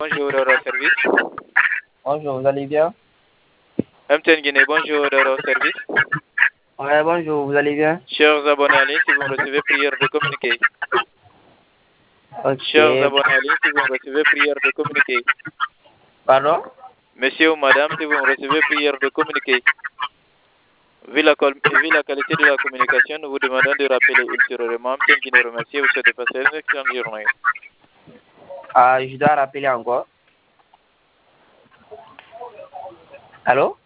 Bonjour, Euro Service. Bonjour, vous allez bien? MTN Guinée, bonjour, Euro Service. Ouais, bonjour, vous allez bien? Chers abonnés en ligne, si vous me recevez, prière de communiquer. Ok. Chers abonnés en ligne, si vous me recevez, prière de communiquer. Pardon? Monsieur ou madame, si vous me recevez, prière de communiquer. Vu la qualité de la communication, nous vous demandons de rappeler ultérieurement. MTN Guinée remercie et vous souhaite de passer une excellente journée. Ah, je dois rappeler encore. Allô?